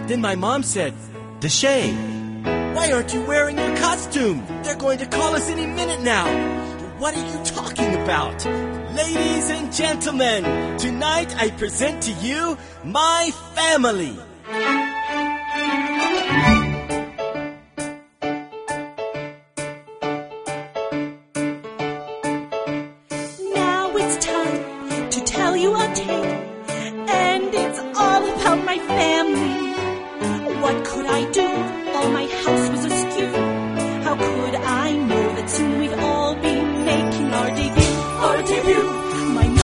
Then my mom said, Deshay, why aren't you wearing your costume? They're going to call us any minute now. What are you talking about? Ladies and gentlemen, tonight I present to you my family.